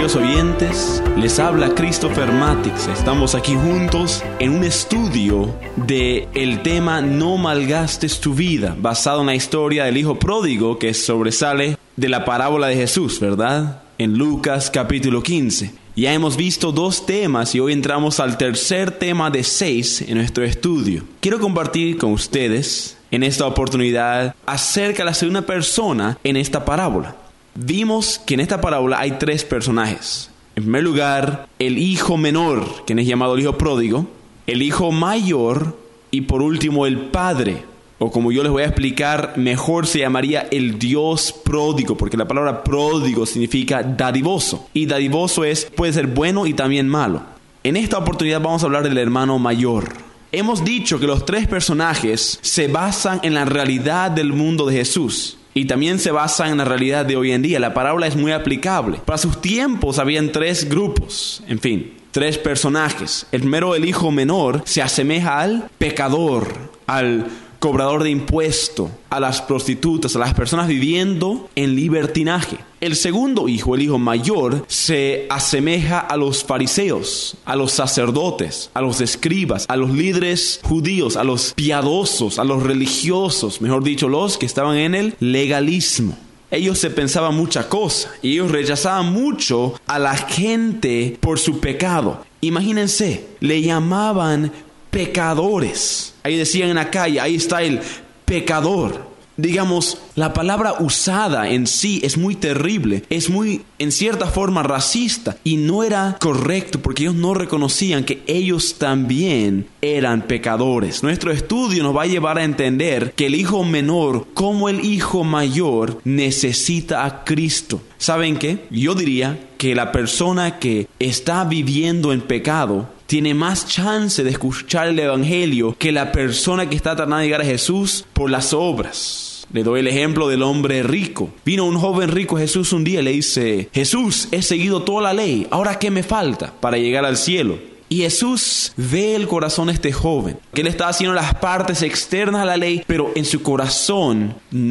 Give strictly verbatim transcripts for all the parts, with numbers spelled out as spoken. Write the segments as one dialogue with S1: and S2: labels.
S1: queridos oyentes, les habla Christopher Matix. Estamos aquí juntos en un estudio de el tema No malgastes tu vida, basado en la historia del hijo pródigo que sobresale de la parábola de Jesús, ¿verdad? En Lucas capítulo quince. Ya hemos visto dos temas y hoy entramos al tercer tema de seis en nuestro estudio. Quiero compartir con ustedes en esta oportunidad acerca de la segunda persona en esta parábola. Vimos que en esta parábola hay tres personajes. En primer lugar, el hijo menor, quien es llamado el hijo pródigo, el hijo mayor y por último el padre, o como yo les voy a explicar, mejor se llamaría el Dios pródigo, porque la palabra pródigo significa dadivoso, y dadivoso es, puede ser bueno y también malo. En esta oportunidad vamos a hablar del hermano mayor. Hemos dicho que los tres personajes se basan en la realidad del mundo de Jesús. Y también se basa en la realidad de hoy en día. La parábola es muy aplicable. Para sus tiempos habían tres grupos, en fin, tres personajes. El primero, el hijo menor, se asemeja al pecador, al cobrador de impuesto, a las prostitutas, a las personas viviendo en libertinaje. El segundo hijo, el hijo mayor, se asemeja a los fariseos, a los sacerdotes, a los escribas, a los líderes judíos, a los piadosos, a los religiosos, mejor dicho, los que estaban en el legalismo. Ellos se pensaban mucha cosa y ellos rechazaban mucho a la gente por su pecado. Imagínense, le llamaban pecadores. Ahí decían en la calle, ahí está el pecador. Digamos, la palabra usada en sí es muy terrible, es muy, en cierta forma, racista y no era correcto porque ellos no reconocían que ellos también eran pecadores. Nuestro estudio nos va a llevar a entender que el hijo menor, como el hijo mayor, necesita a Cristo. ¿Saben qué? Yo diría que la persona que está viviendo en pecado tiene más chance de escuchar el evangelio que la persona que está tratando de llegar a Jesús por las obras. Le doy el ejemplo del hombre rico. Vino un joven rico a Jesús un día y le dice: Jesús, he seguido toda la ley, ¿ahora qué me falta para llegar al cielo? Y Jesús ve el corazón de este joven, que él está haciendo las partes externas a la ley, pero en su corazón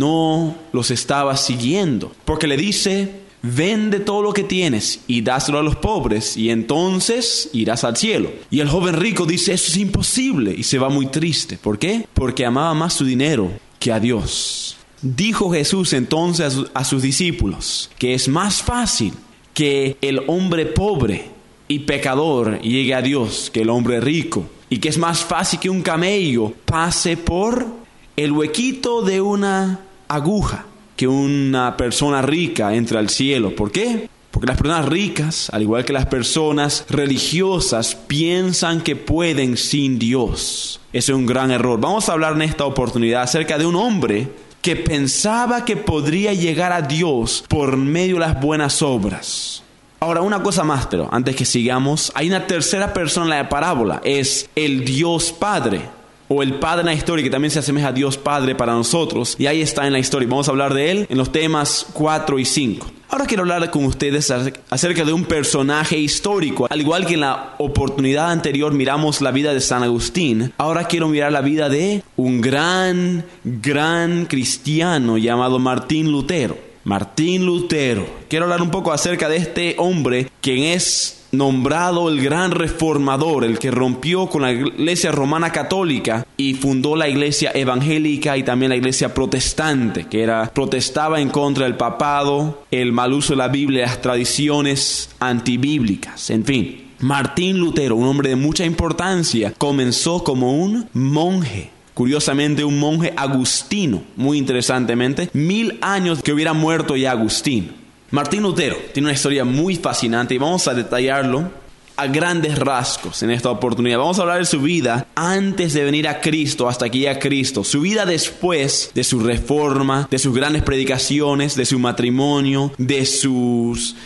S1: no los estaba siguiendo. Porque le dice: vende todo lo que tienes y dáselo a los pobres y entonces irás al cielo. Y el joven rico dice: eso es imposible, y se va muy triste. ¿Por qué? Porque amaba más su dinero que a Dios. Dijo Jesús entonces a, su, a sus discípulos que es más fácil que el hombre pobre y pecador llegue a Dios que el hombre rico, y que es más fácil que un camello pase por el huequito de una aguja que una persona rica entre al cielo. ¿Por qué? Porque las personas ricas, al igual que las personas religiosas, piensan que pueden sin Dios. Ese es un gran error. Vamos a hablar en esta oportunidad acerca de un hombre que pensaba que podría llegar a Dios por medio de las buenas obras. Ahora, una cosa más, pero antes que sigamos, hay una tercera persona en la parábola. Es el Dios Padre, o el Padre en la historia, que también se asemeja a Dios Padre para nosotros. Y ahí está en la historia. Vamos a hablar de él en los temas cuatro y cinco. Ahora quiero hablar con ustedes acerca de un personaje histórico. Al igual que en la oportunidad anterior miramos la vida de San Agustín, ahora quiero mirar la vida de un gran, gran cristiano llamado Martín Lutero. Martín Lutero. Quiero hablar un poco acerca de este hombre, quien es nombrado el gran reformador, el que rompió con la iglesia romana católica y fundó la iglesia evangélica y también la iglesia protestante, que era protestaba en contra del papado, el mal uso de la Biblia, las tradiciones antibíblicas, en fin. Martín Lutero, un hombre de mucha importancia, comenzó como un monje. Curiosamente, un monje agustino, muy interesantemente, mil años que hubiera muerto ya Agustín. Martín Lutero tiene una historia muy fascinante y vamos a detallarlo a grandes rasgos en esta oportunidad. Vamos a hablar de su vida antes de venir a Cristo, hasta que llegue a Cristo. Su vida después de su reforma, de sus grandes predicaciones, de su matrimonio, de sus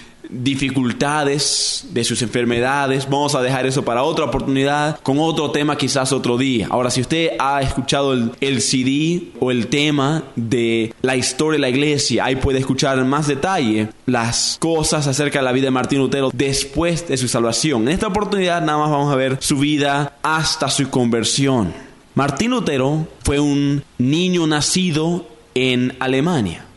S1: dificultades, de sus enfermedades. Vamos a dejar eso para otra oportunidad, con otro tema quizás otro día. Ahora, si usted ha escuchado el, el C D o el tema de la historia de la iglesia, ahí puede escuchar en más detalle las cosas acerca de la vida de Martín Lutero después de su salvación. En esta oportunidad nada más vamos a ver su vida hasta su conversión. Martín Lutero fue un niño nacido en Alemania.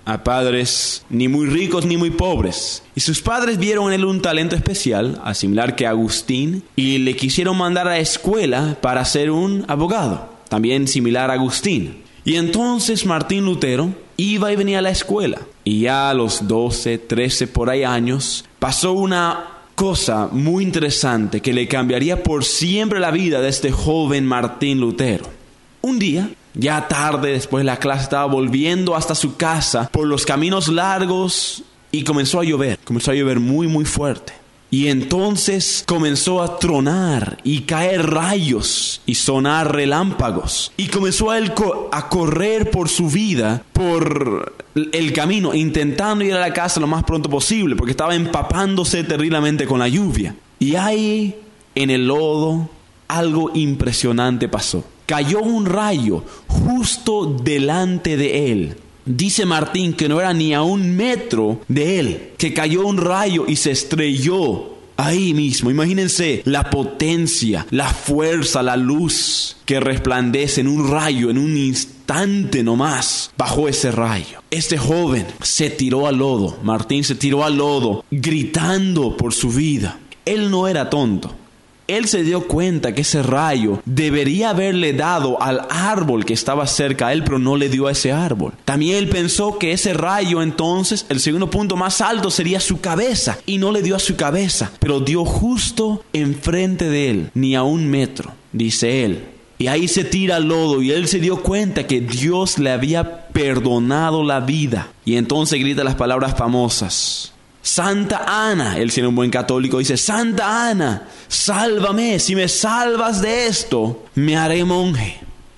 S1: a padres ni muy ricos ni muy pobres. Y sus padres vieron en él un talento especial, a similar que Agustín, y le quisieron mandar a la escuela para ser un abogado, también similar a Agustín. Y entonces Martín Lutero iba y venía a la escuela. Y ya a los doce, trece por ahí años, pasó una cosa muy interesante que le cambiaría por siempre la vida de este joven Martín Lutero. Un día, ya tarde, después de la clase, estaba volviendo hasta su casa por los caminos largos y comenzó a llover. Comenzó a llover muy, muy fuerte. Y entonces comenzó a tronar y caer rayos y sonar relámpagos. Y comenzó a, él co- a correr por su vida, por el camino, intentando ir a la casa lo más pronto posible, porque estaba empapándose terriblemente con la lluvia. Y ahí, en el lodo, algo impresionante pasó. Cayó un rayo justo delante de él. Dice Martín que no era ni a un metro de él, que cayó un rayo y se estrelló ahí mismo. Imagínense la potencia, la fuerza, la luz que resplandece en un rayo, en un instante nomás, bajo ese rayo. Este joven se tiró al lodo, Martín se tiró al lodo, gritando por su vida. Él no era tonto. Él se dio cuenta que ese rayo debería haberle dado al árbol que estaba cerca a él, pero no le dio a ese árbol. También él pensó que ese rayo, entonces, el segundo punto más alto sería su cabeza, y no le dio a su cabeza, pero dio justo enfrente de él, ni a un metro, dice él. Y ahí se tira al lodo, y él se dio cuenta que Dios le había perdonado la vida. Y entonces grita las palabras famosas: Santa Ana. Él, siendo un buen católico, dice: Santa Ana, sálvame. Si me salvas de esto, me haré monje.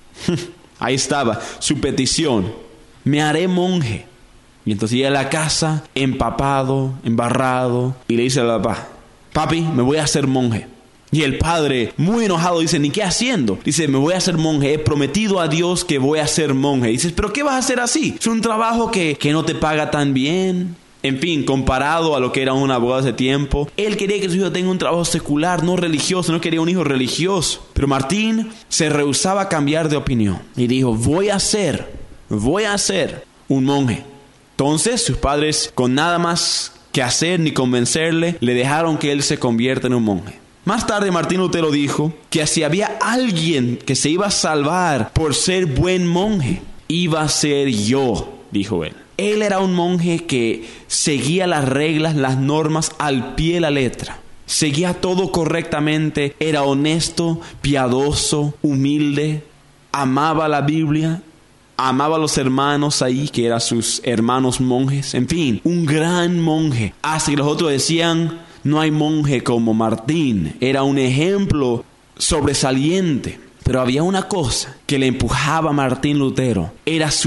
S1: Ahí estaba su petición: me haré monje. Y entonces llega a la casa empapado, embarrado, y le dice al papá: papi, me voy a hacer monje. Y el padre, muy enojado, dice: ¿ni qué haciendo? Dice: me voy a hacer monje, he prometido a Dios que voy a ser monje. Y dices: ¿pero qué vas a hacer así? Es un trabajo que, que no te paga tan bien. En fin, comparado a lo que era un abogado de ese tiempo, él quería que su hijo tenga un trabajo secular, no religioso, no quería un hijo religioso. Pero Martín se rehusaba a cambiar de opinión y dijo: voy a ser, voy a ser un monje. Entonces sus padres, con nada más que hacer ni convencerle, le dejaron que él se convierta en un monje. Más tarde Martín Lutero dijo que si había alguien que se iba a salvar por ser buen monje, iba a ser yo, dijo él. Él era un monje que seguía las reglas, las normas al pie de la letra. Seguía todo correctamente, era honesto, piadoso, humilde, amaba la Biblia, amaba a los hermanos ahí, que eran sus hermanos monjes. En fin, un gran monje. Hasta que los otros decían: no hay monje como Martín. Era un ejemplo sobresaliente. Pero había una cosa que le empujaba a Martín Lutero. Era su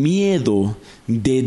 S1: miedo de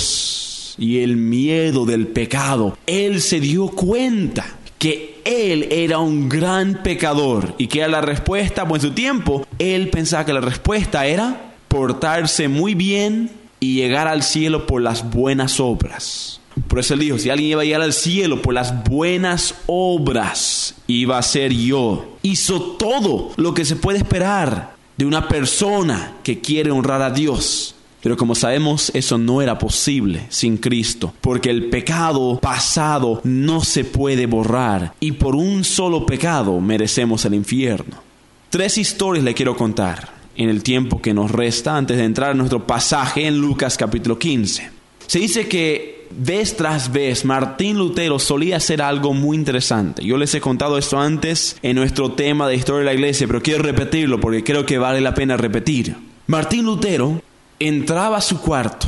S1: Dios y el miedo del pecado. Él se dio cuenta que él era un gran pecador y que era la respuesta, pues en su tiempo, él pensaba que la respuesta era portarse muy bien y llegar al cielo por las buenas obras. Por eso él dijo: si alguien iba a llegar al cielo por las buenas obras, iba a ser yo. Hizo todo lo que se puede esperar de una persona que quiere honrar a Dios. Pero como sabemos, eso no era posible sin Cristo, porque el pecado pasado no se puede borrar, y por un solo pecado merecemos el infierno. Tres historias le quiero contar en el tiempo que nos resta antes de entrar en nuestro pasaje en Lucas capítulo quince. Se dice que vez tras vez Martín Lutero solía hacer algo muy interesante. Yo les he contado esto antes en nuestro tema de historia de la iglesia, pero quiero repetirlo porque creo que vale la pena repetir. Martín Lutero entraba a su cuarto,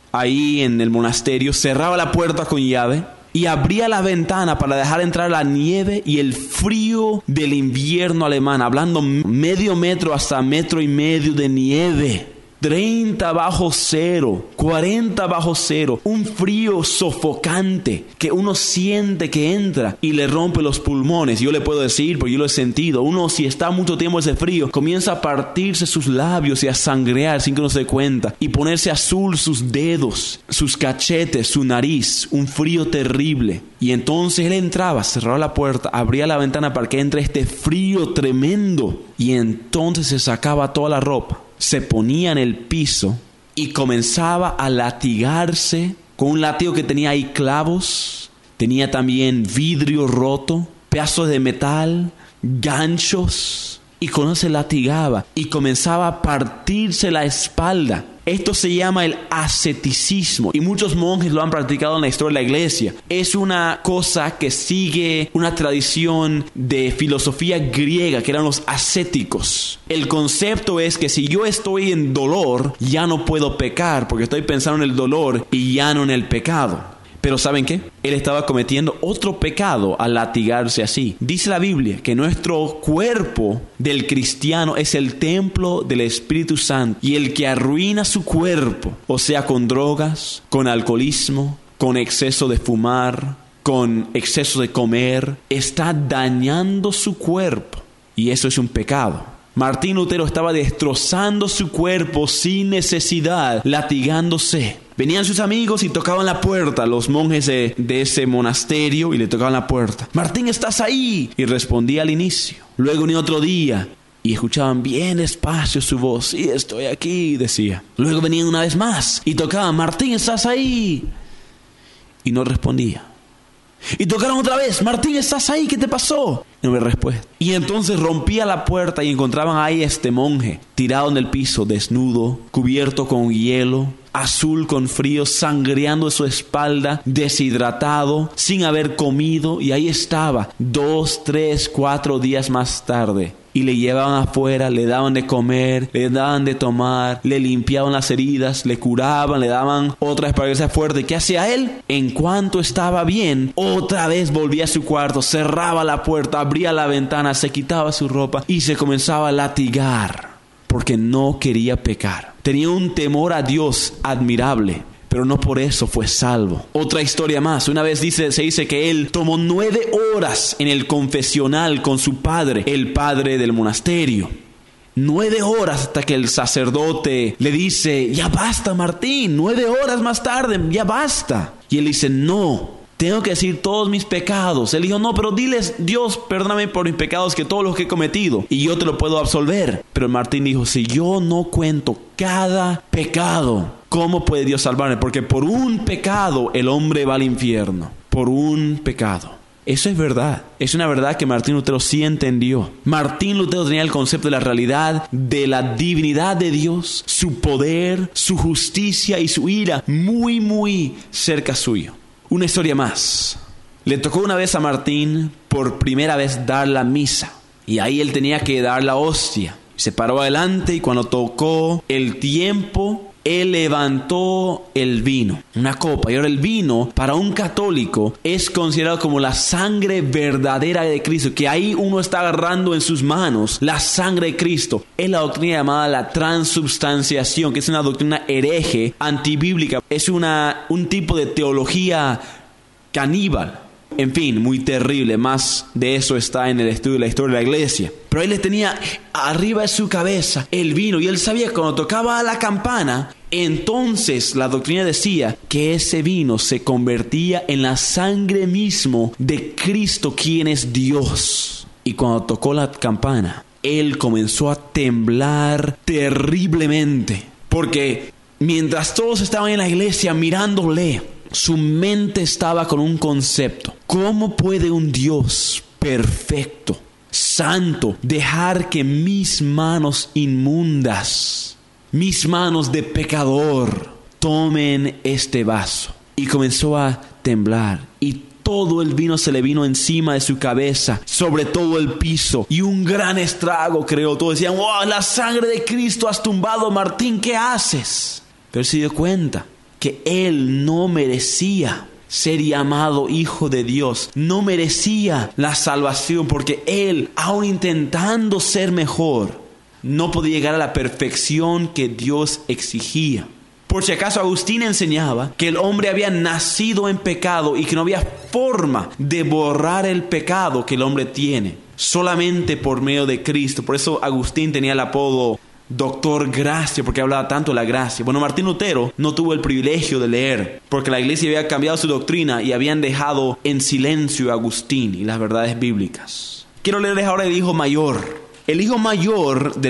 S1: ahí en el monasterio, cerraba la puerta con llave y abría la ventana para dejar entrar la nieve y el frío del invierno alemán, hablando medio metro hasta metro y medio de nieve. treinta bajo cero, cuarenta bajo cero, un frío sofocante que uno siente que entra y le rompe los pulmones. Yo le puedo decir, porque yo lo he sentido, uno, si está mucho tiempo ese frío, comienza a partirse sus labios y a sangrear sin que uno se dé cuenta, y ponerse azul sus dedos, sus cachetes, su nariz, un frío terrible. Y entonces él entraba, cerraba la puerta, abría la ventana para que entre este frío tremendo, y entonces se sacaba toda la ropa, se ponía en el piso y comenzaba a latigarse con un látigo que tenía ahí clavos, tenía también vidrio roto, pedazos de metal, ganchos, y con eso se latigaba y comenzaba a partirse la espalda. Esto se llama el asceticismo y muchos monjes lo han practicado en la historia de la iglesia. Es una cosa que sigue una tradición de filosofía griega que eran los ascéticos. El concepto es que si yo estoy en dolor, ya no puedo pecar porque estoy pensando en el dolor y ya no en el pecado. Pero ¿saben qué? Él estaba cometiendo otro pecado al latigarse así. Dice la Biblia que nuestro cuerpo del cristiano es el templo del Espíritu Santo. Y el que arruina su cuerpo, o sea, con drogas, con alcoholismo, con exceso de fumar, con exceso de comer, está dañando su cuerpo. Y eso es un pecado. Martín Lutero estaba destrozando su cuerpo sin necesidad, latigándose. Venían sus amigos y tocaban la puerta, los monjes de, de ese monasterio, y le tocaban la puerta. Martín, ¿estás ahí? Y respondía al inicio. Luego venía otro día y escuchaban bien despacio su voz. Sí, estoy aquí, decía. Luego venían una vez más y tocaban. Martín, ¿estás ahí? Y no respondía. Y tocaron otra vez. Martín, ¿estás ahí? ¿Qué te pasó? Y no me respuesta. Y entonces rompía la puerta y encontraban ahí a este monje tirado en el piso, desnudo, cubierto con hielo, azul con frío, sangreando su espalda, deshidratado, sin haber comido. Y ahí estaba, dos, tres, cuatro días más tarde. Y le llevaban afuera, le daban de comer, le daban de tomar, le limpiaban las heridas, le curaban, le daban otra vez para que sea fuerte. ¿Qué hacía él? En cuanto estaba bien, otra vez volvía a su cuarto, cerraba la puerta, abría la ventana, se quitaba su ropa y se comenzaba a latigar porque no quería pecar. Tenía un temor a Dios admirable, pero no por eso fue salvo. Otra historia más. Una vez dice, se dice que él tomó nueve horas en el confesional con su padre, el padre del monasterio. Nueve horas hasta que el sacerdote le dice, ya basta, Martín, nueve horas más tarde, ya basta. Y él dice, no, tengo que decir todos mis pecados. Él dijo, no, pero diles, Dios, perdóname por mis pecados, que todos los que he cometido, y yo te lo puedo absolver. Pero Martín dijo, si yo no cuento cada pecado, ¿cómo puede Dios salvarme? Porque por un pecado el hombre va al infierno. Por un pecado. Eso es verdad. Es una verdad que Martín Lutero sí entendió. Martín Lutero tenía el concepto de la realidad, de la divinidad de Dios, su poder, su justicia y su ira muy, muy cerca suyo. Una historia más. Le tocó una vez a Martín por primera vez dar la misa. Y ahí él tenía que dar la hostia. Se paró adelante y cuando tocó el tiempo, él levantó el vino, una copa. Y ahora el vino, para un católico, es considerado como la sangre verdadera de Cristo. Que ahí uno está agarrando en sus manos la sangre de Cristo. Es la doctrina llamada la transubstanciación, que es una doctrina hereje, antibíblica. Es una, un tipo de teología caníbal. En fin, muy terrible. Más de eso está en el estudio de la historia de la iglesia. Pero él le tenía arriba de su cabeza el vino. Y él sabía que cuando tocaba la campana, entonces la doctrina decía que ese vino se convertía en la sangre mismo de Cristo, quien es Dios. Y cuando tocó la campana, él comenzó a temblar terriblemente. Porque mientras todos estaban en la iglesia mirándole, su mente estaba con un concepto. ¿Cómo puede un Dios perfecto, santo, dejar que mis manos inmundas, mis manos de pecador, tomen este vaso? Y comenzó a temblar. Y todo el vino se le vino encima de su cabeza, sobre todo el piso. Y un gran estrago creó. Todos decían, wow, la sangre de Cristo has tumbado, Martín, ¿qué haces? Pero él se dio cuenta que él no merecía ser llamado hijo de Dios. No merecía la salvación porque él, aun intentando ser mejor, no podía llegar a la perfección que Dios exigía. Por si acaso, Agustín enseñaba que el hombre había nacido en pecado y que no había forma de borrar el pecado que el hombre tiene, solamente por medio de Cristo. Por eso Agustín tenía el apodo Doctor Gracia, porque hablaba tanto de la gracia. Bueno, Martín Lutero no tuvo el privilegio de leer, porque la iglesia había cambiado su doctrina y habían dejado en silencio a Agustín y las verdades bíblicas. Quiero leerles ahora el hijo mayor. El hijo mayor del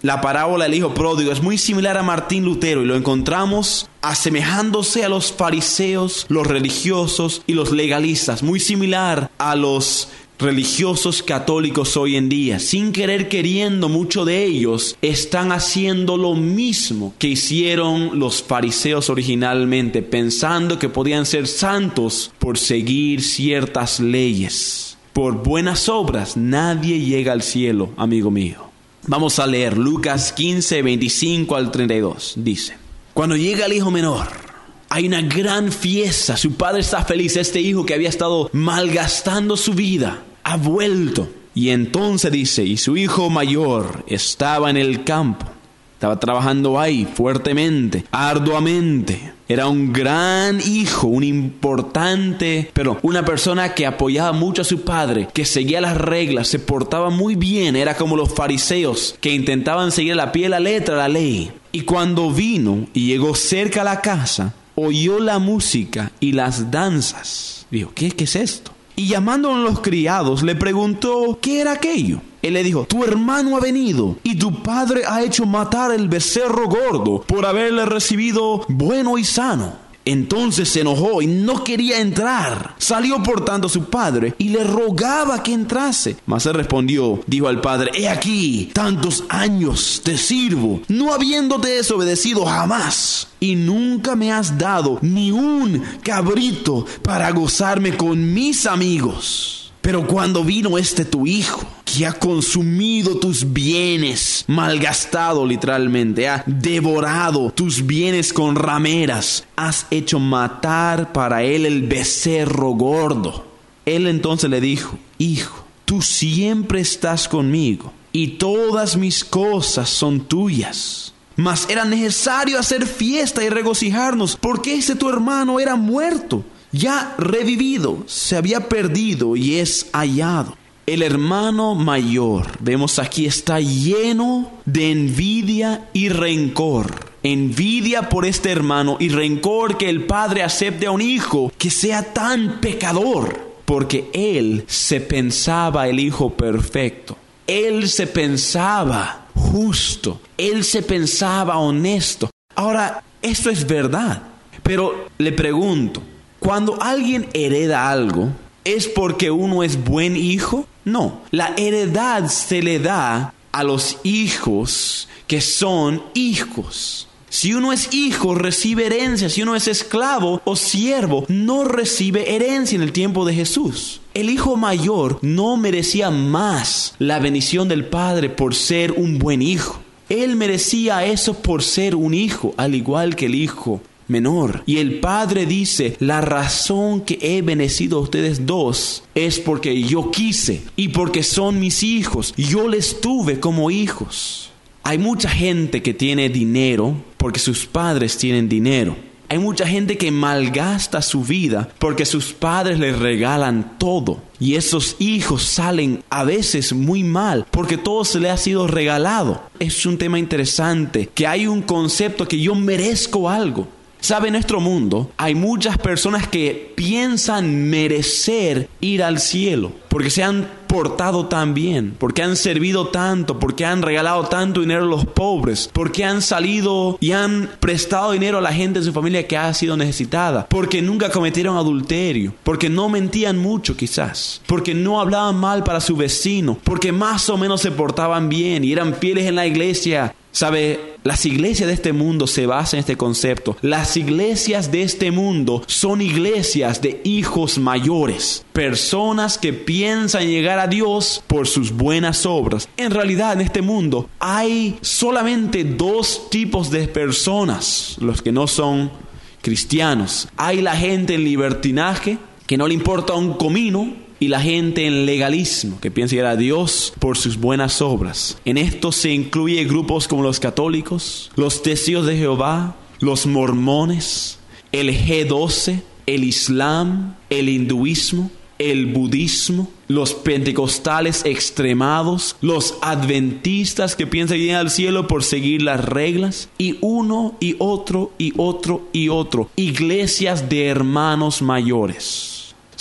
S1: la parábola del hijo pródigo es muy similar a Martín Lutero y lo encontramos asemejándose a los fariseos, los religiosos y los legalistas, muy similar a los religiosos católicos hoy en día. Sin querer queriendo, muchos de ellos están haciendo lo mismo que hicieron los fariseos originalmente, pensando que podían ser santos por seguir ciertas leyes. Por buenas obras nadie llega al cielo, amigo mío. Vamos a leer Lucas quince, veinticinco al treinta y dos. Dice: cuando llega el hijo menor, hay una gran fiesta. Su padre está feliz. Este hijo que había estado malgastando su vida ha vuelto. Y entonces dice, y su hijo mayor estaba en el campo. Estaba trabajando ahí fuertemente, arduamente. Era un gran hijo, un importante, pero una persona que apoyaba mucho a su padre, que seguía las reglas, se portaba muy bien. Era como los fariseos que intentaban seguir a la pie de la letra la ley. Y cuando vino y llegó cerca a la casa, oyó la música y las danzas. Dijo, ¿qué, qué es esto? Y llamándolo a los criados, le preguntó qué era aquello. Él le dijo, tu hermano ha venido y tu padre ha hecho matar el becerro gordo por haberle recibido bueno y sano. Entonces se enojó y no quería entrar. Salió por tanto su padre y le rogaba que entrase. Mas él respondió, dijo al padre, he aquí, tantos años te sirvo, no habiéndote desobedecido jamás. Y nunca me has dado ni un cabrito para gozarme con mis amigos. Pero cuando vino este tu hijo, que ha consumido tus bienes, malgastado literalmente, ha devorado tus bienes con rameras, has hecho matar para él el becerro gordo. Él entonces le dijo, hijo, tú siempre estás conmigo y todas mis cosas son tuyas. Mas era necesario hacer fiesta y regocijarnos, porque ese tu hermano era muerto, ya revivido, se había perdido y es hallado. El hermano mayor, vemos aquí, está lleno de envidia y rencor. Envidia por este hermano y rencor que el padre acepte a un hijo que sea tan pecador, porque él se pensaba el hijo perfecto. Él se pensaba justo. Él se pensaba honesto. Ahora, esto es verdad, pero le pregunto, cuando alguien hereda algo, ¿es porque uno es buen hijo? No, la heredad se le da a los hijos que son hijos. Si uno es hijo, recibe herencia. Si uno es esclavo o siervo, no recibe herencia en el tiempo de Jesús. El hijo mayor no merecía más la bendición del Padre por ser un buen hijo. Él merecía eso por ser un hijo, al igual que el hijo menor. Y el padre dice, la razón que he bendecido a ustedes dos es porque yo quise y porque son mis hijos. Yo les tuve como hijos. Hay mucha gente que tiene dinero porque sus padres tienen dinero. Hay mucha gente que malgasta su vida porque sus padres les regalan todo. Y esos hijos salen a veces muy mal porque todo se les ha sido regalado. Es un tema interesante, que hay un concepto que yo merezco algo. ¿Sabe? En nuestro mundo hay muchas personas que piensan merecer ir al cielo porque se han portado tan bien, porque han servido tanto, porque han regalado tanto dinero a los pobres, porque han salido y han prestado dinero a la gente de su familia que ha sido necesitada, porque nunca cometieron adulterio, porque no mentían mucho quizás, porque no hablaban mal para su vecino, porque más o menos se portaban bien y eran fieles en la iglesia. ¿Sabe? Las iglesias de este mundo se basan en este concepto. Las iglesias de este mundo son iglesias de hijos mayores. Personas que piensan llegar a Dios por sus buenas obras. En realidad, en este mundo hay solamente dos tipos de personas, los que no son cristianos. Hay la gente en libertinaje, que no le importa un comino, y la gente en legalismo, que piensa llegar a Dios por sus buenas obras. En esto se incluye grupos como los católicos, los testigos de Jehová, los mormones, el G doce, el Islam, el hinduismo, el budismo, los pentecostales extremados, los adventistas que piensan llegar al cielo por seguir las reglas, y uno y otro y otro y otro, iglesias de hermanos mayores.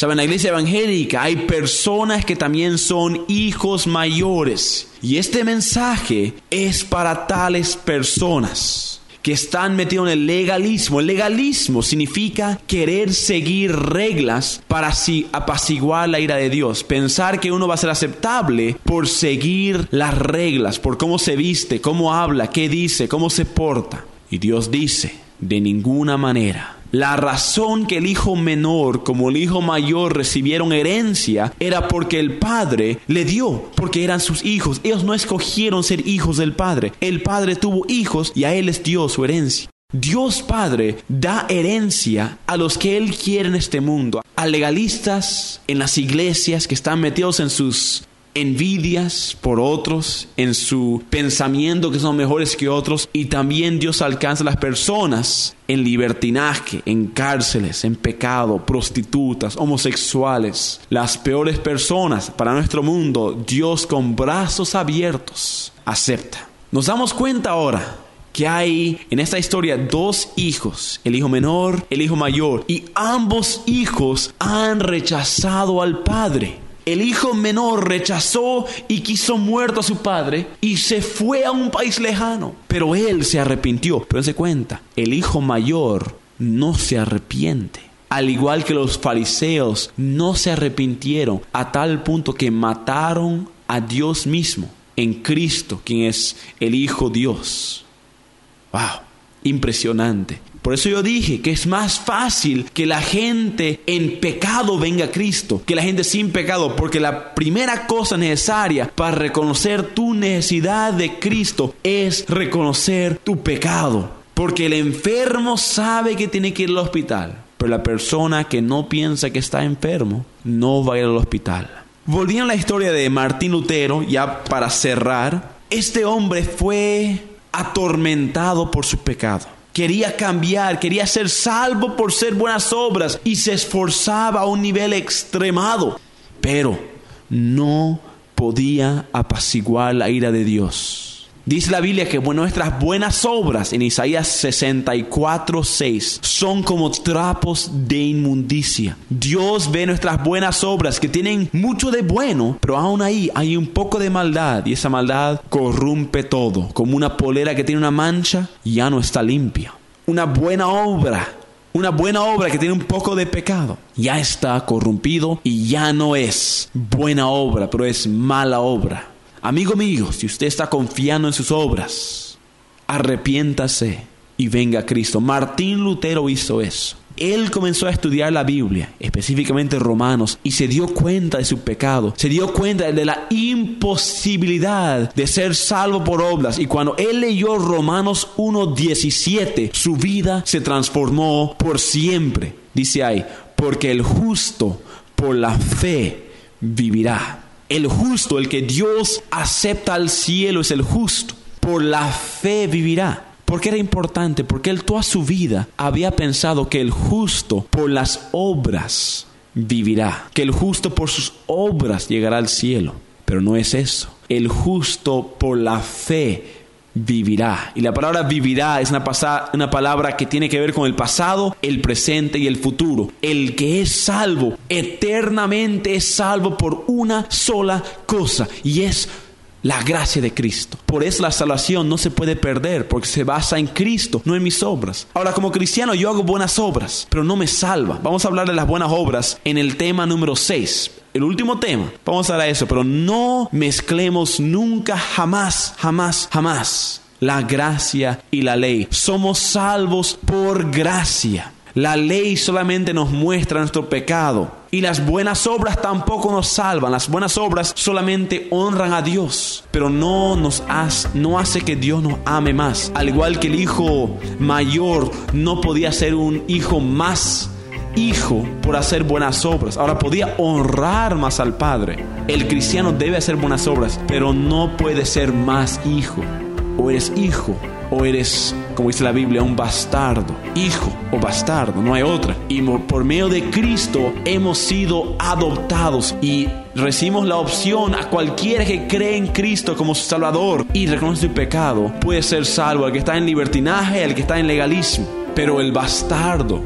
S1: Saben, en la iglesia evangélica hay personas que también son hijos mayores. Y este mensaje es para tales personas que están metidos en el legalismo. El legalismo significa querer seguir reglas para así apaciguar la ira de Dios. Pensar que uno va a ser aceptable por seguir las reglas, por cómo se viste, cómo habla, qué dice, cómo se porta. Y Dios dice, de ninguna manera. La razón que el hijo menor como el hijo mayor recibieron herencia era porque el padre le dio, porque eran sus hijos. Ellos no escogieron ser hijos del padre. El padre tuvo hijos y a él les dio su herencia. Dios Padre da herencia a los que Él quiere en este mundo. A legalistas en las iglesias que están metidos en sus envidias por otros, en su pensamiento que son mejores que otros. Y también Dios alcanza a las personas en libertinaje, en cárceles, en pecado, prostitutas, homosexuales, las peores personas para nuestro mundo. Dios con brazos abiertos acepta. Nos damos cuenta ahora que hay en esta historia dos hijos, el hijo menor, el hijo mayor, y ambos hijos han rechazado al padre. El hijo menor rechazó y quiso muerto a su padre y se fue a un país lejano. Pero él se arrepintió. Pero se cuenta, el hijo mayor no se arrepiente. Al igual que los fariseos no se arrepintieron a tal punto que mataron a Dios mismo en Cristo, quien es el Hijo Dios. ¡Wow! Impresionante. Por eso yo dije que es más fácil que la gente en pecado venga a Cristo, que la gente sin pecado, porque la primera cosa necesaria para reconocer tu necesidad de Cristo es reconocer tu pecado. Porque el enfermo sabe que tiene que ir al hospital, pero la persona que no piensa que está enfermo no va a ir al hospital. Volviendo a la historia de Martín Lutero, ya para cerrar, este hombre fue atormentado por su pecado. Quería cambiar, quería ser salvo por ser buenas obras y se esforzaba a un nivel extremado, pero no podía apaciguar la ira de Dios. Dice la Biblia que nuestras buenas obras, en Isaías sesenta y cuatro, seis, son como trapos de inmundicia. Dios ve nuestras buenas obras que tienen mucho de bueno, pero aún ahí hay un poco de maldad y esa maldad corrompe todo. Como una polera que tiene una mancha, ya no está limpia. Una buena obra, una buena obra que tiene un poco de pecado, ya está corrompido y ya no es buena obra, pero es mala obra. Amigo mío, si usted está confiando en sus obras, arrepiéntase y venga a Cristo. Martín Lutero hizo eso. Él comenzó a estudiar la Biblia, específicamente Romanos, y se dio cuenta de su pecado. Se dio cuenta de la imposibilidad de ser salvo por obras. Y cuando él leyó Romanos uno diecisiete, su vida se transformó por siempre. Dice ahí, porque el justo por la fe vivirá. El justo, el que Dios acepta al cielo, es el justo. Por la fe vivirá. ¿Por qué era importante? Porque él toda su vida había pensado que el justo por las obras vivirá. Que el justo por sus obras llegará al cielo. Pero no es eso. El justo por la fe vivirá. Y la palabra vivirá es una, pasa- una palabra que tiene que ver con el pasado, el presente y el futuro. El que es salvo eternamente es salvo por una sola cosa, y es la gracia de Cristo. Por eso la salvación no se puede perder, porque se basa en Cristo, no en mis obras. Ahora, como cristiano yo hago buenas obras, pero no me salva. Vamos a hablar de las buenas obras en el tema número seis. El último tema, vamos a hablar de eso, pero no mezclemos nunca, jamás, jamás, jamás la gracia y la ley. Somos salvos por gracia. La ley solamente nos muestra nuestro pecado y las buenas obras tampoco nos salvan. Las buenas obras solamente honran a Dios, pero no nos hace, no hace que Dios nos ame más. Al igual que el hijo mayor no podía ser un hijo más hijo por hacer buenas obras, ahora podía honrar más al Padre. El cristiano debe hacer buenas obras, pero no puede ser más hijo. O eres hijo o eres, como dice la Biblia, un bastardo. Hijo o bastardo, no hay otra. Y por medio de Cristo hemos sido adoptados y recibimos la opción a cualquiera que cree en Cristo como su Salvador y reconoce su pecado, puede ser salvo. El que está en libertinaje, el que está en legalismo. Pero el bastardo,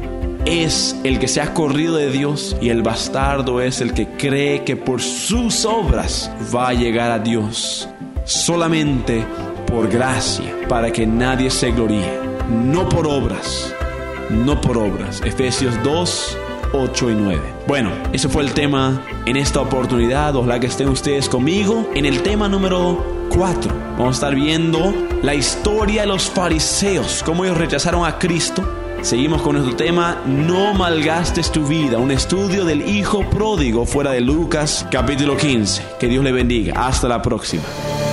S1: es el que se ha corrido de Dios y el bastardo es el que cree que por sus obras va a llegar a Dios. Solamente por gracia, para que nadie se gloríe. No por obras, no por obras. Efesios dos, ocho y nueve. Bueno, ese fue el tema en esta oportunidad. Ojalá que estén ustedes conmigo en el tema número cuatro. Vamos a estar viendo la historia de los fariseos, cómo ellos rechazaron a Cristo. Seguimos con nuestro tema, no malgastes tu vida, un estudio del hijo pródigo fuera de Lucas capítulo quince. Que Dios le bendiga. Hasta la próxima.